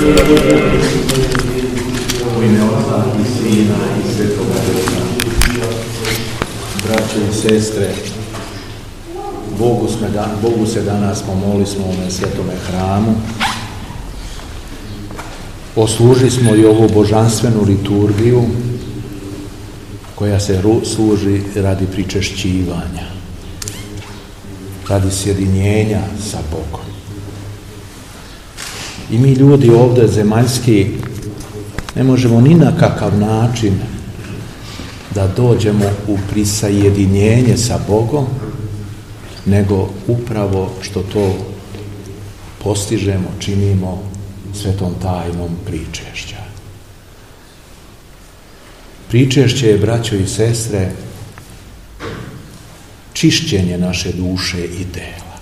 U ime Oca i Sina i Svetoga Duha. Braće i sestre, Bogu se danas pomolili smo u ovome svetome hramu. Poslužili smo i ovu božanstvenu liturgiju koja se služi radi pričešćivanja, radi sjedinjenja sa Bogom. I mi ljudi ovdje zemaljski ne možemo ni na kakav način da dođemo u prisajedinjenje sa Bogom, nego upravo što to postižemo, činimo svetom tajnom pričešća. Pričešće je, braćo i sestre, čišćenje naše duše i tela.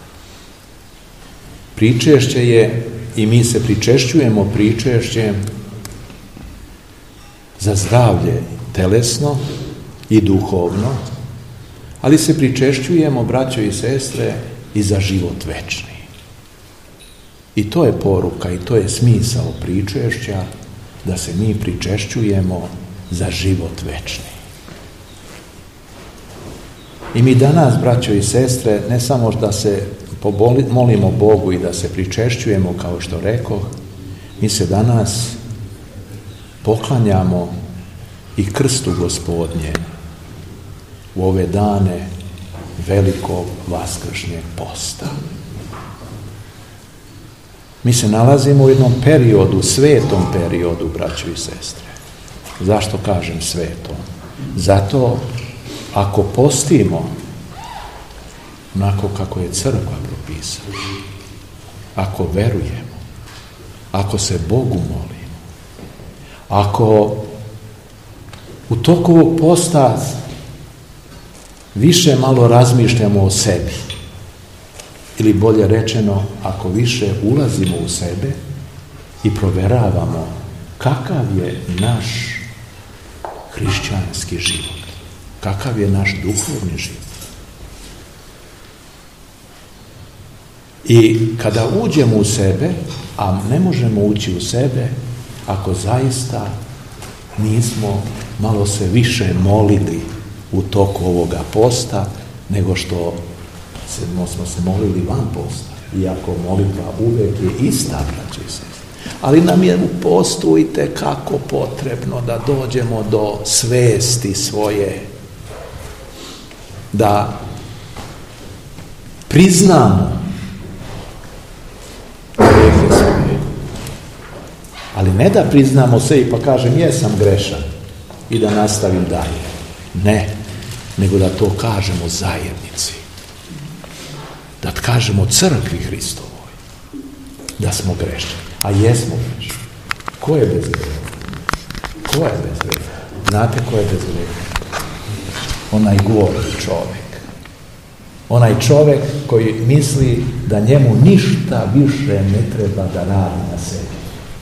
Pričešće je, i mi se pričešćujemo pričešćem za zdravlje telesno i duhovno, ali se pričešćujemo, braćo i sestre, i za život večni. I to je poruka i to je smisao pričešća, da se mi pričešćujemo za život večni. I mi danas, braćo i sestre, ne samo da se molimo Bogu i da se pričešćujemo, kao što rekoh, mi se danas poklanjamo i krstu Gospodnje u ove dane velikog vaskršnjeg posta. Mi se nalazimo u jednom periodu, svetom periodu, braćo i sestre. Zašto kažem svetom? Zato ako postimo onako kako je crkva propisala, ako verujemo, ako se Bogu molimo, ako u toku ovog posta više malo razmišljamo o sebi, ili bolje rečeno, ako više ulazimo u sebe i provjeravamo kakav je naš hrišćanski život, kakav je naš duhovni život. I kada uđemo u sebe, a ne možemo ući u sebe ako zaista nismo malo se više molili u toku ovoga posta nego što smo se molili van posta. Iako molitva uvijek je ista, braće i sestre. Ali nam je u postu itekako potrebno da dođemo do svesti svoje, da priznamo grehe svoje. Ali ne da priznamo se i pa kažem jesam grešan i da nastavim dalje. Ne, nego da to kažemo zajednici. Da kažemo crkvi Hristovoj da smo grešni. A jesmo grešni. Ko je bez greha? Ko je bez greha? Znate ko je bez greha? Onaj goli čovjek. Onaj čovjek koji misli da njemu ništa više ne treba da radi na sebi.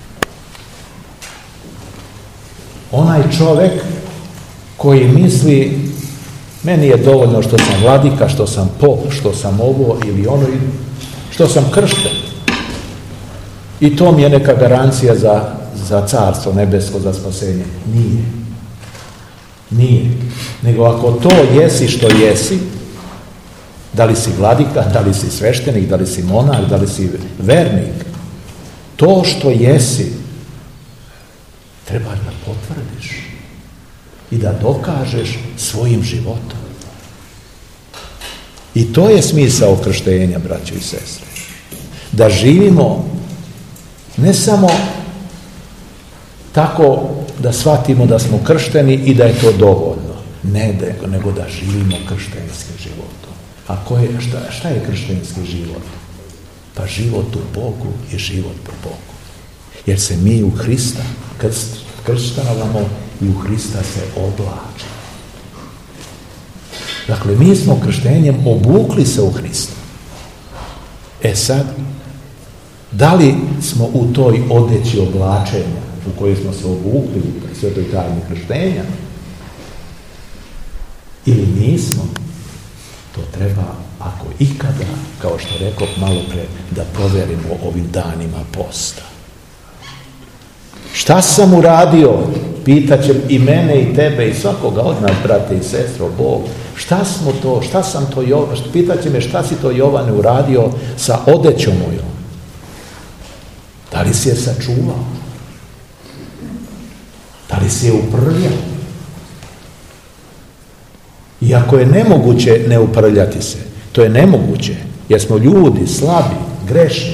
Onaj čovjek koji misli meni je dovoljno što sam vladika, što sam pop, što sam ovo ili ono, što sam kršten. I to mi je neka garancija za carstvo nebesko, za spasenje. Nije. Nego ako to jesi što jesi, da li si vladika, da li si sveštenik, da li si monah, da li si vernik, to što jesi treba da potvrdiš i da dokažeš svojim životom. I to je smisao krštenja, braćo i sestre. Da živimo ne samo tako da shvatimo da smo kršteni i da je to dovoljno. Ne, nego da živimo krštenim životom. A šta je krštenski život? Pa život u Bogu je život po Bogu. Jer se mi u Hrista krštavamo i u Hrista se oblačimo. Dakle, mi smo krštenjem obukli se u Hrista. E sad, da li smo u toj odeći oblačenja u kojoj smo se obukli u svetoj tajni krštenja ili nismo, to treba, ako ikada, kao što rekao malo pre, da provjerimo ovim danima posta. Šta sam uradio? Pitaće i mene i tebe i svakoga od nas, brate i sestro, Bog. Šta sam to, pitaće me šta si to, Jovane, uradio sa odećom mojom? Da li si je sačuvao? Da li si je uprljao? Iako je nemoguće ne uprljati se, to je nemoguće, jer smo ljudi, slabi, grešni.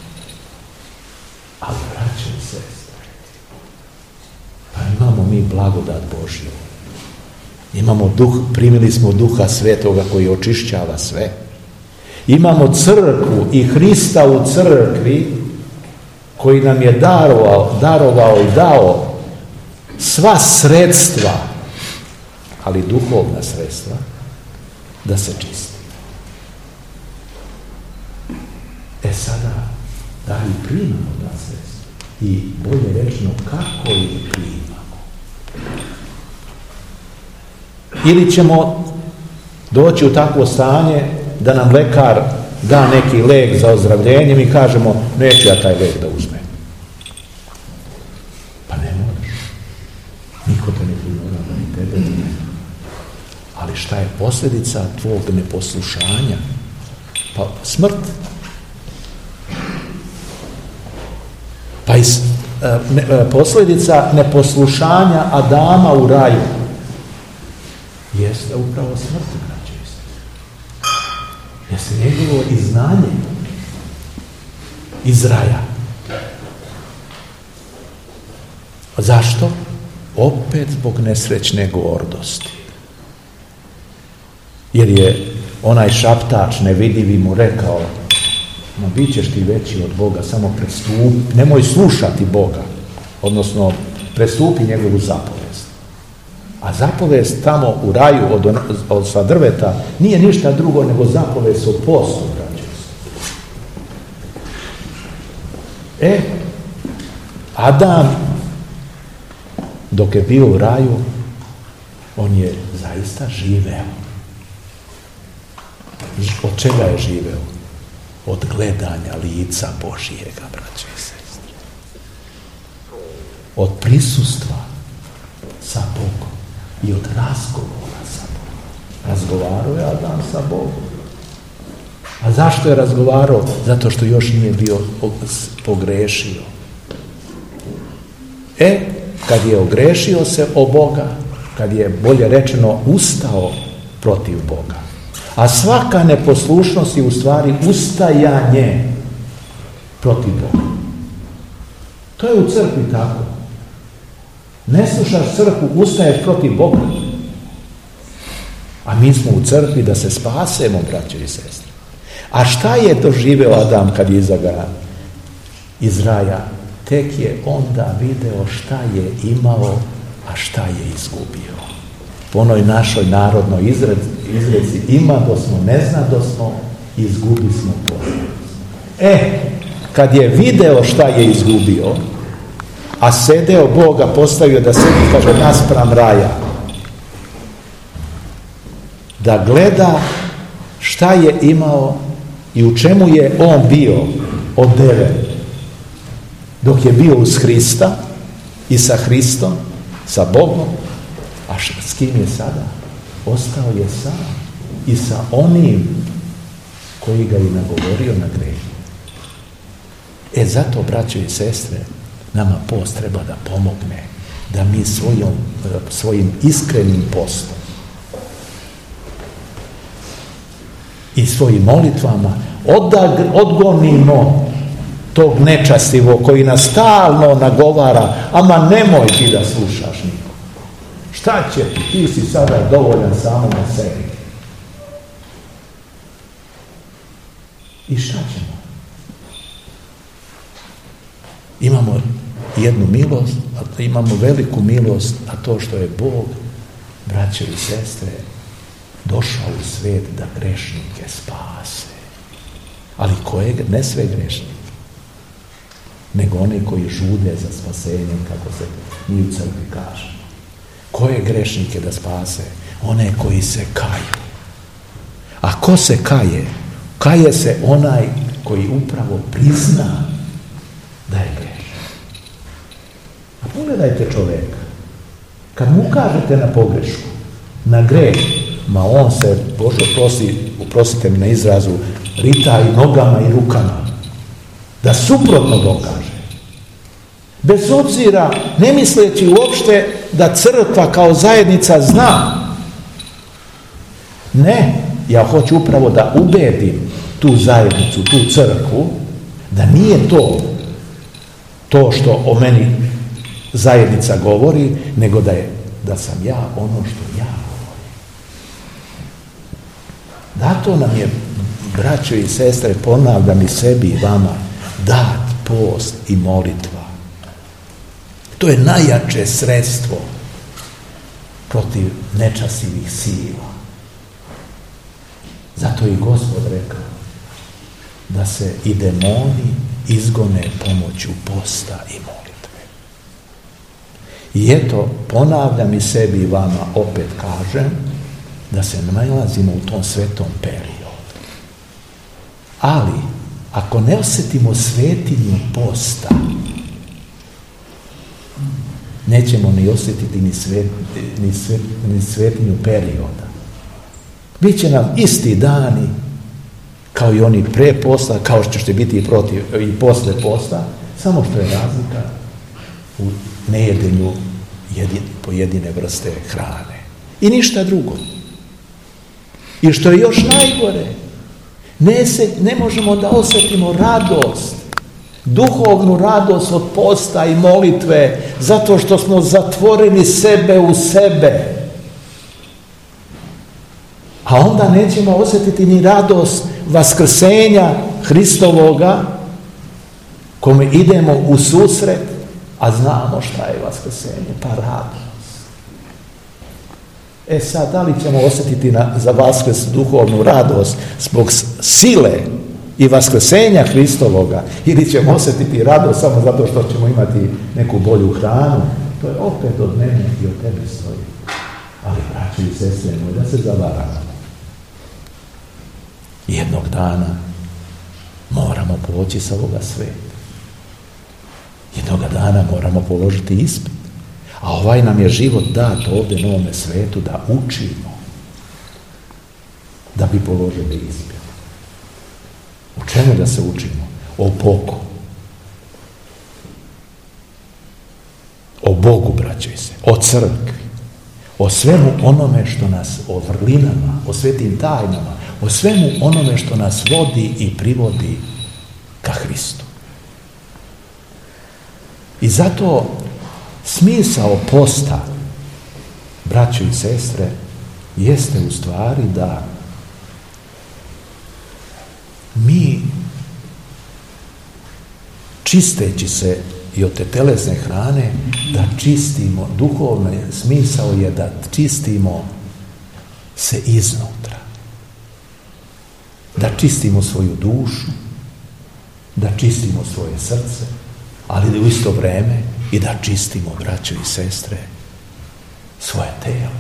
Ali, braće i sestre, pa imamo mi blagodat Božju. Imamo primili smo Duha Svetoga koji očišćava sve. Imamo crkvu i Hrista u crkvi koji nam je darovao i dao sva sredstva, ali duhovna sredstva, da se čisti. Sada, da li primamo ta sredstva? I bolje rečeno, kako li primamo? Ili ćemo doći u takvo stanje da nam lekar da neki lek za ozdravljenje, mi kažemo, neću ja taj lek da uzmem. Pa ne moraš. Niko te ne primorava, ni tebe ne. Ali šta je posljedica tvog neposlušanja? Pa smrt. Pa posljedica neposlušanja Adama u raju jeste upravo smrt, braće i sestre. Jeste njegovo izgnanje iz raja. Zašto? Opet zbog nesrećne gordosti. Jer je onaj šaptač nevidivi mu rekao, ma bit ćeš ti veći od Boga, samo prestupi, nemoj slušati Boga, odnosno prestupi njegovu zapovest. A zapovest tamo u raju sa drveta nije ništa drugo nego zapovest o postu, braće. Adam, dok je bio u raju, on je zaista živeo. Od čega je živeo? Od gledanja lica Božijega, braće i sestre. Od prisustva sa Bogom i od razgovora sa Bogom. Razgovarao je Adam sa Bogom. A zašto je razgovarao? Zato što još nije bio pogrešio. Kad je ogrešio se o Boga, kad je, bolje rečeno, ustao protiv Boga. A svaka neposlušnost je u stvari ustajanje protiv Boga. To je u crkvi tako. Ne slušaš crkvu, ustaješ protiv Boga. A mi smo u crkvi da se spasemo, braće i sestre. A šta je doživeo Adam kad je izašao iz raja? Tek je onda video šta je imao, a šta je izgubio. Po onoj našoj narodnoj izreci, imadosmo, neznadosmo, izgubismo posljedicu. Kad je video šta je izgubio, a sedeo Boga, postavio da sedi, kaže, naspram raja, da gleda šta je imao i u čemu je on bio odeven dok je bio uz Hrista i sa Hristom, sa Bogom. A s kim je sada? Ostao je sam i sa onim koji ga je nagovorio na greh. Zato, braćo i sestre, nama post treba da pomogne, da mi svojim iskrenim postom i svojim molitvama odgonimo tog nečastivog koji nas stalno nagovara, ama nemoj ti da slušaš nikog. Šta će ti si sada dovoljan samo na sebi. I šta ćemo? Imamo jednu milost, a imamo veliku milost, a to što je Bog, braće i sestre, došao u svijet da grešnike spase. Ali koje? Ne sve grešnike, nego one koji žude za spasenjem, kako se mi u crkvi kaže. Koje grešnike da spase? One koji se kaju. A ko se kaje? Kaje se onaj koji upravo prizna da je grešan. Pogledajte čovjeka. Kad mu ukažete na pogrešku, na greh, ma on se, Bože oprostite mi na izrazu, rita i nogama i rukama. Da suprotno dokaže. Bez obzira, ne misleći uopšte da crkva kao zajednica zna. Ne, ja hoću upravo da ubedim tu zajednicu, tu crkvu, da nije to što o meni zajednica govori, nego da sam ja ono što ja govorim. Zato nam je, braćo i sestre, ponavljam i sebi i vama, dat post i molitva. To je najjače sredstvo protiv nečastivih sila. Zato i Gospod rekao da se i demoni izgone pomoću posta i molitve. I eto, ponavljam i sebi i vama, opet kažem, da se nalazimo u tom svetom periodu. Ali, ako ne osjetimo svetinju posta, nećemo ni osjetiti ni svetinju perioda. Biće nam isti dani kao i oni pre posta, kao što će biti i posle posta, samo što je razlika u nejedenju pojedine vrste hrane. I ništa drugo. I što je još najgore, ne možemo da osjetimo radost, duhovnu radost od posta i molitve, zato što smo zatvorili sebe u sebe. A onda nećemo osjetiti ni radost vaskrsenja Hristovoga, kome idemo u susret, a znamo šta je vaskrsenje, pa radost. Sad, da li ćemo osjetiti za Vaskrs duhovnu radost zbog sile i vaskrsenja Hristovoga, ili ćemo osjetiti radost samo zato što ćemo imati neku bolju hranu, to je opet od mene i od tebe stoji. Ali, braći i sestre, nemoj da se zavaravamo. Jednog dana moramo poći sa ovoga sveta. Jednoga dana moramo položiti ispit. A ovaj nam je život dat ovdje na ovome svetu da učimo, da bi položili ispit. U čemu da se učimo? O Bogu. O Bogu, braćo i se, o crkvi, o svemu onome što nas, o vrlinama, o svetim tajnama, o svemu onome što nas vodi i privodi ka Hristu. I zato smisao posta, braćo i sestre, jeste u stvari da mi, čisteći se i od te telesne hrane, da čistimo, duhovni smisao je da čistimo se iznutra. Da čistimo svoju dušu, da čistimo svoje srce, ali da u isto vreme i da čistimo, braćo i sestre, svoje telo.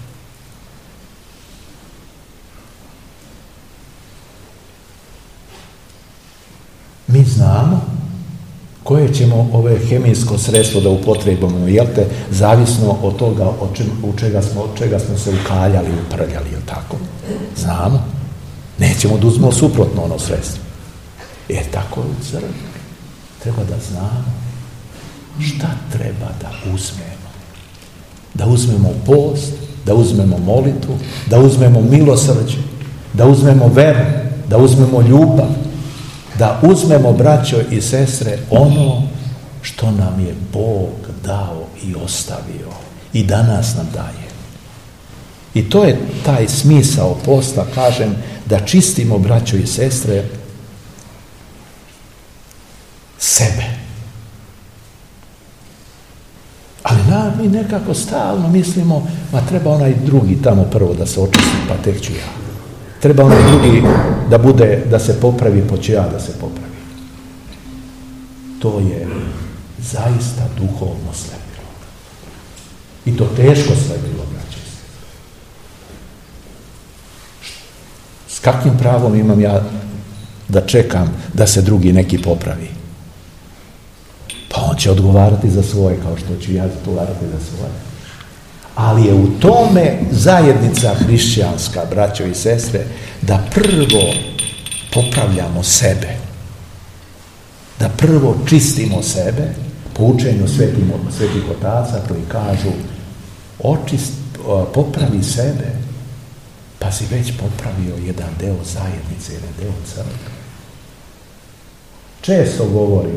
Mi znamo koje ćemo ove hemijsko sredstvo da upotrebimo, jel te, zavisno od toga od čega smo se ukaljali, uprljali, jel tako? Znamo. Nećemo da uzmemo suprotno ono sredstvo. Tako u crkvi treba da znamo šta treba da uzmemo. Da uzmemo post, da uzmemo molitvu, da uzmemo milosrđe, da uzmemo veru, da uzmemo ljubav, da uzmemo, braćo i sestre, ono što nam je Bog dao i ostavio i danas nam daje. I to je taj smisao posta, kažem, da čistimo, braćo i sestre, sebe. Ali mi nekako stalno mislimo, ma treba onaj drugi tamo prvo da se očisti, pa tek ću ja. Treba onaj drugi da bude, da se popravi, pa ću ja da se popravi. To je zaista duhovno slepilo. I to teško slepilo, braće. S kakvim pravom imam ja da čekam da se drugi neki popravi? Pa On će odgovarati za svoje, kao što ću ja odgovarati za svoje. Ali je u tome zajednica hrišćanska, braćo i sestre, da prvo popravljamo sebe. Da prvo čistimo sebe, po učenju svetih otaca koji kažu popravi sebe, pa si već popravio jedan deo zajednice, jedan deo crkve. Često govori,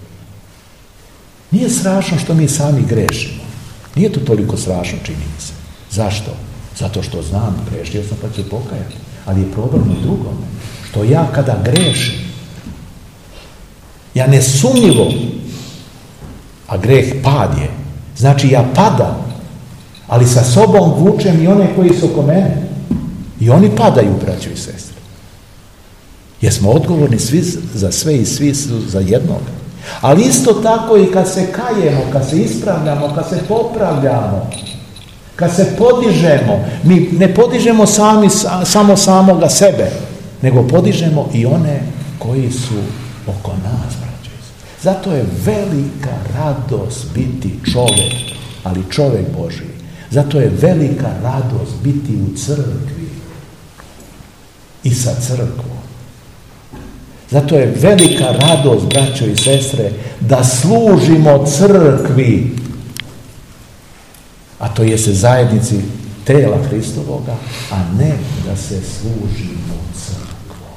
nije strašno što mi sami grešimo. Nije to toliko strašno, čini mi se. Zašto? Zato što znam, grešio sam pa ću pokajati. Ali je problem u drugome. Što ja kada grešim, ja nesumnjivo, a greh pad je, znači ja padam, ali sa sobom vučem i one koji su oko mene. I oni padaju, braćo i sestre. Jer smo odgovorni svi za sve i svi su za jednog. Ali isto tako i kad se kajemo, kad se ispravljamo, kad se popravljamo, kad se podižemo, mi ne podižemo samo samoga sebe, nego podižemo i one koji su oko nas, braćo i sestre. Zato je velika radost biti čovjek, ali čovjek Božji. Zato je velika radost biti u crkvi i sa crkvom. Zato je velika radost, braćo i sestre, da služimo crkvi, a to je se zajednici tela Hristovoga, a ne da se služimo crkvom.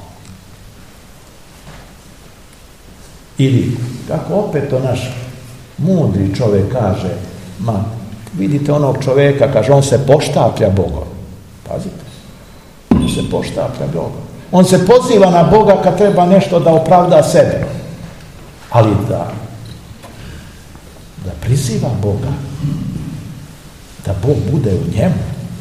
Ili, kako opet to naš mudri čovjek kaže, vidite onog čovjeka, kaže, on se poštaplja Bogom. Pazite, on se poštaplja Bogom. On se poziva na Boga kad treba nešto da opravda sebe. Ali da priziva Boga, da Bog bude u njemu,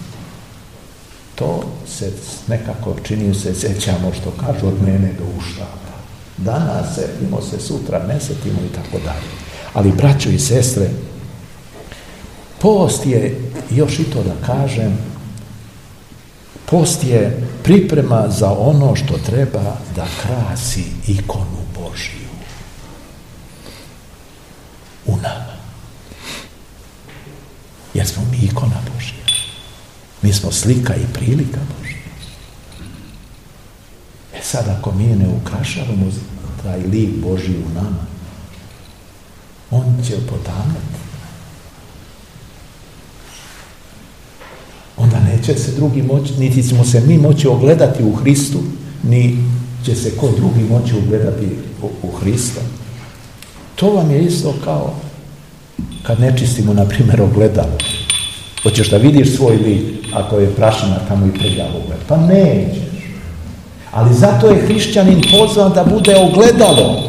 to se nekako čini se sjećamo što kažu od mene do uštapa. Danas setimo se, sutra ne setimo i tako dalje. Ali braćo i sestre, post je, još i to da kažem, post je priprema za ono što treba da krasi ikonu Božiju u nama. Jer smo mi ikona Božja. Mi smo slika i prilika Božja. Sad ako mi ne ukrašavamo taj lik Božji u nama, on će potamniti. Onda neće se drugi moći, niti ćemo se mi moći ogledati u Hristu, ni će se ko drugi moći ogledati u Hrista. To vam je isto kao kad ne čistimo, na primjer, ogledalo. Hoćeš da vidiš svoj lik, ako je prašina tamo i prljav ugled? Pa nećeš. Ali zato je hrišćanin pozvan da bude ogledalo.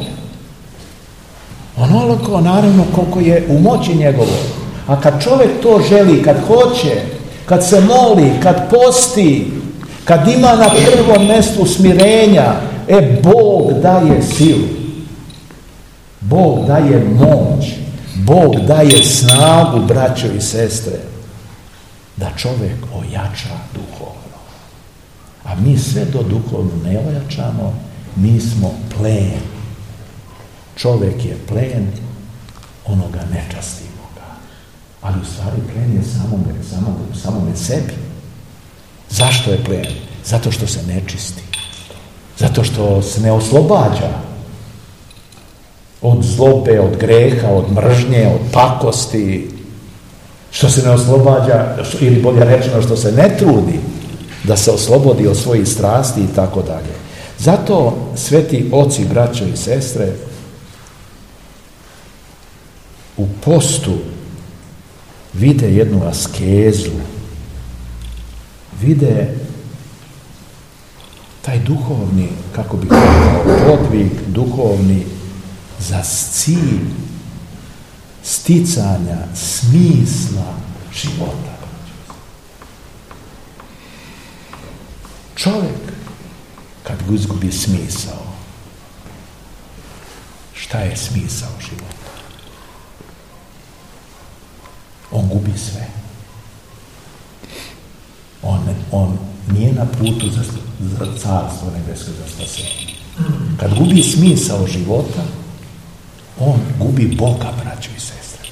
Onoliko, naravno, koliko je u moći njegovo. A kad čovjek to želi, kad hoće, kad se moli, kad posti, kad ima na prvom mjestu smirenja, Bog daje silu. Bog daje moć. Bog daje snagu, braćo i sestre, da čovjek ojača duhovno. A mi sve do duhovno ne ojačamo, mi smo plen. Čovjek je plen onoga nečastimoga. Ali u stvari plen je samome sebi. Zašto je plen? Zato što se ne čisti. Zato što se ne oslobađa od zlobe, od greha, od mržnje, od pakosti, što se ne oslobađa, ili bolje rečeno što se ne trudi da se oslobodi od svojih strasti i tako dalje. Zato sveti oci, braćo i sestre, u postu vide jednu askezu, vide taj duhovni, kako bih rekao, podvig duhovni za cilj sticanja smisla života. Čovjek kad izgubi smisao, šta je smisao života? On gubi sve. On nije na putu za carstvo nebesko, za spasenje. Kad gubi smisao života, on gubi izgubi Boga, braćo i sestre.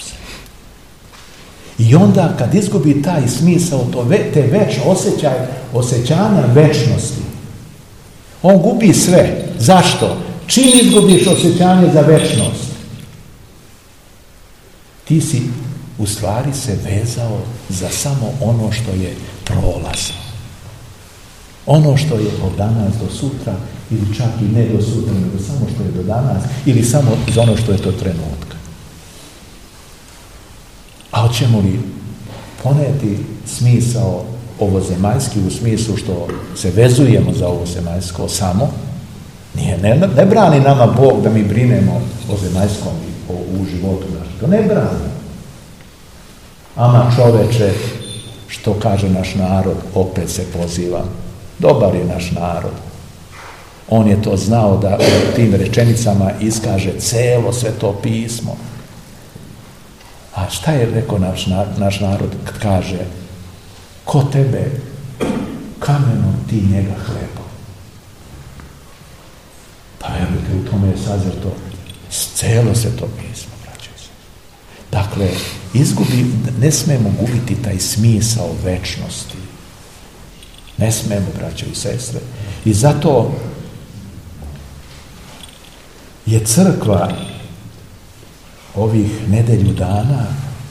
I onda kad izgubi taj smisao, te osjećanja večnosti, on gubi sve. Zašto? Čim izgubiš osjećanje za večnost, ti si u stvari se vezao za samo ono što je prolazno. Ono što je od danas do sutra, ili čak i ne do sutra, nego samo što je do danas, ili samo za ono što je to trenutka. A hoćemo li poneti smisao ovozemaljski u smislu što se vezujemo za ovozemaljsko samo? Ne brani nama Bog da mi brinemo o zemaljskom i u životu našem. To ne brani. Ama čoveče, što kaže naš narod, opet se poziva. Dobar je naš narod. On je to znao da u tim rečenicama iskaže celo Sveto pismo. A šta je rekao naš narod kad kaže: ko tebe kamenom, ti njega hlebom? Pa verujte, u tome je sazrto celo Sveto pismo, braćo i sestre. Dakle, ne smemo gubiti taj smisao večnosti. Ne smemo, braćo i sestre. I zato je crkva ovih nedelju dana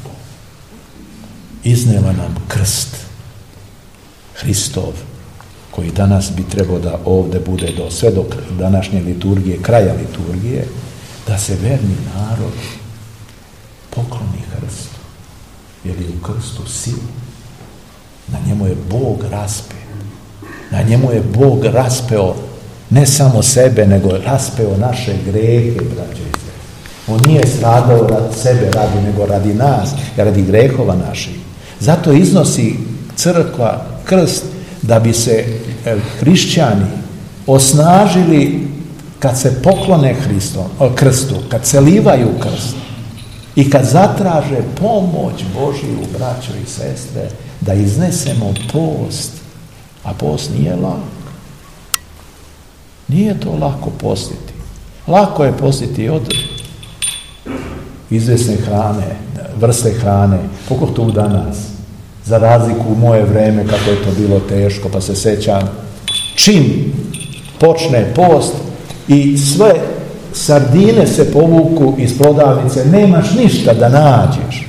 iznela nam krst Hristov, koji danas bi trebao da ovdje bude sve do današnje liturgije, kraja liturgije, da se verni narod pokloni krstu, jer je u krstu sila. Na njemu je Bog raspeo. Na njemu je Bog raspeo ne samo sebe, nego raspeo naše grehe, braće i sestre. On nije stradao radi sebe, nego radi nas, radi grehova naših. Zato iznosi crkva krst, da bi se hrišćani osnažili kad se poklone krstu, kad se livaju krst i kad zatraže pomoć Božiju, braćo i sestre, da iznesemo post. A post nije lak. Nije to lako postiti. Lako je postiti od izvjesne hrane, vrste hrane, pogotovo danas. Za razliku u moje vrijeme kako je to bilo teško, pa se sjećam, čim počne post i sve sardine se povuku iz prodavnice, nemaš ništa da nađeš.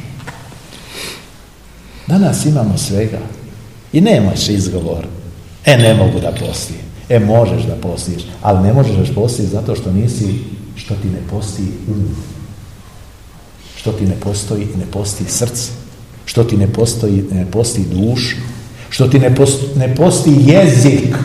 Danas imamo svega i nemaš izgovor. Ne mogu da postim. Možeš da postiš, ali ne možeš da postiš zato što ti ne postoji što ti ne postoji srce, što ti ne postoji duša, što ti ne postoji jezik.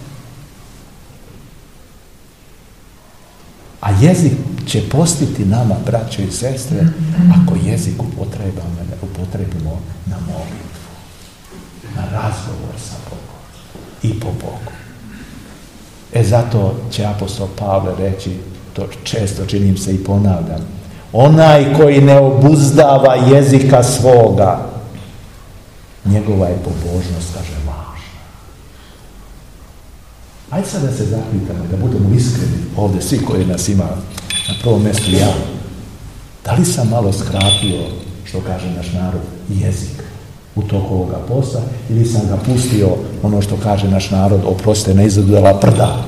A jezik će postiti nama, braćo i sestre, ako jezik upotrebimo na molitvu, na razgovor sa Bogom i po Bogu. Zato će apostol Pavle reći, to često činim se i ponavljam: onaj koji ne obuzdava jezika svoga, njegova je pobožnost, kaže, lažna. Ajde sad da se zapitamo, da budemo iskreni ovdje, svi koji nas ima, na prvom mjestu ja. Da li sam malo skratio, što kaže naš narod, jezik u toku ovoga posta, ili sam ga pustio, ono što kaže naš narod, oprostite na izrazu, prda?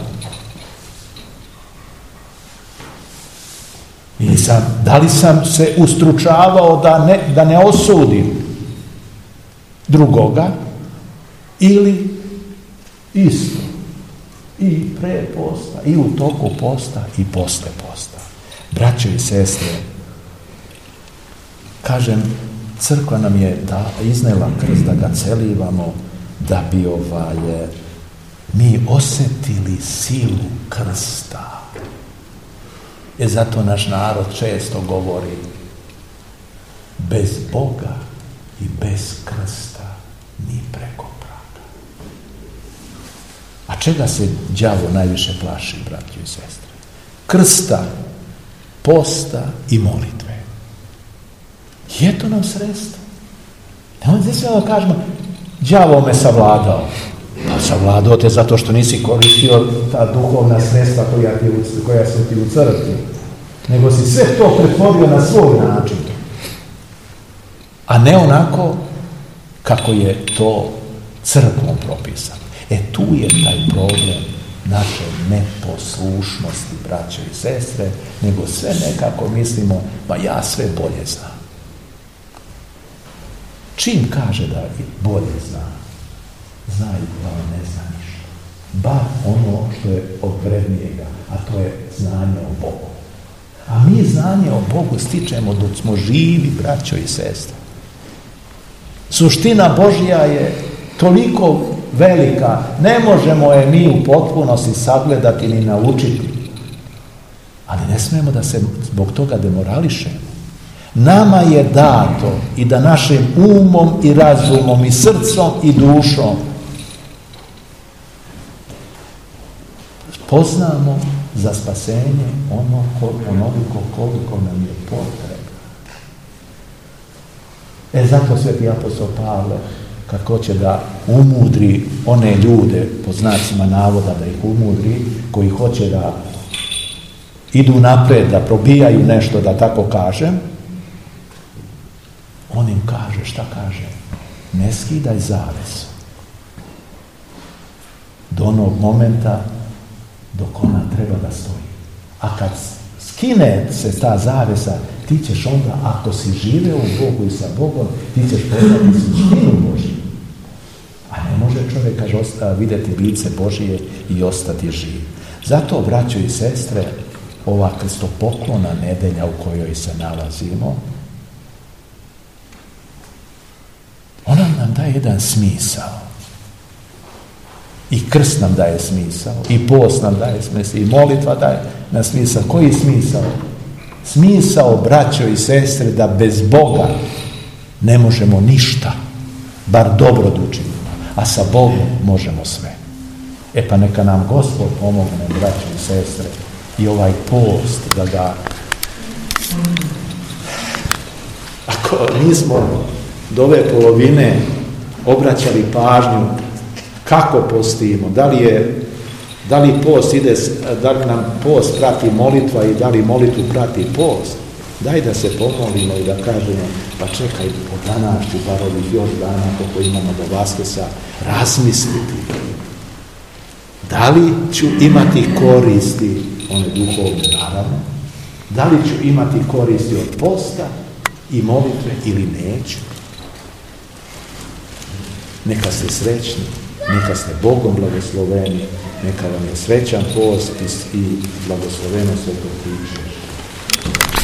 Da li sam se ustručavao da ne osudim drugoga, ili isto i pre posta, i u toku posta, i posle posta? Braćo i sestre, kažem, crkva nam je iznela krst da ga celivamo, da bi mi osjetili silu krsta. Zato naš narod često govori: bez Boga i bez krsta ni preko praga. A čega se đavo najviše plaši, braći i sestre? Krsta, posta i molitve. Je to nam sredstvo. Ne sve da kažemo: đavo me savladao. Pa savladao te zato što nisi koristio ta duhovna sredstva koja su ti u crkvi. nego si sve to pretvorio na svoj način, a ne onako kako je to crkvom propisano. Tu je taj problem naše neposlušnosti, braćo i sestre, nego sve nekako mislimo, pa ja sve bolje znam. Čim kaže da bolje zna, znaju da on ne zna ništa. Bar ono što je od vrednijega, a to je znanje o Bogu. A mi znanje o Bogu stičemo dok smo živi, braćo i sestre. Suština Božja je toliko velika, ne možemo je mi u potpunosti sagledati ni naučiti. Ali ne smijemo da se zbog toga demorališemo. Nama je dato i da našim umom i razumom i srcom i dušom poznamo za spasenje onoliko koliko nam je potrebno. Zato sveti apostol Pavle, kad hoće da umudri one ljude, po znacima navoda da ih umudri, koji hoće da idu napred, da probijaju nešto, da tako kažem, on im kaže, šta kaže? Ne skidaj zavesu do onog momenta dok ona treba da stoji. A kad skine se ta zavesa, ti ćeš onda, ako si živeo u Bogu i sa Bogom, ti ćeš poznati suštinu Božju. A ne može čovjek, kaže, vidjeti lice Božije i ostati živ. Zato, braćo i sestre, ova krstopoklona nedelja u kojoj se nalazimo, ona nam daje jedan smisao. I krst nam daje smisao, i post nam daje smisao, i molitva daje nam smisao. Koji smisao? Smisao, braćo i sestre, da bez Boga ne možemo ništa, bar dobro da učinimo, a sa Bogom možemo sve. Pa neka nam Gospod pomogne, braćo i sestre, i ovaj post, da ga, ako nismo do ove polovine obraćali pažnju kako postimo, da li post ide, da li nam post prati molitva i da li molitvu prati post, daj da se pomolimo i da kažemo, pa čekaj, od danas ću bar ovih još dana koliko imamo do Vaskesa razmisliti, da li ću imati koristi, one duhovne naravno, da li ću imati koristi od posta i molitve ili neću. Neka ste srećni, neka ste Bogom blagosloveni, neka vam je srećan post i blagosloveno Sveto Križje.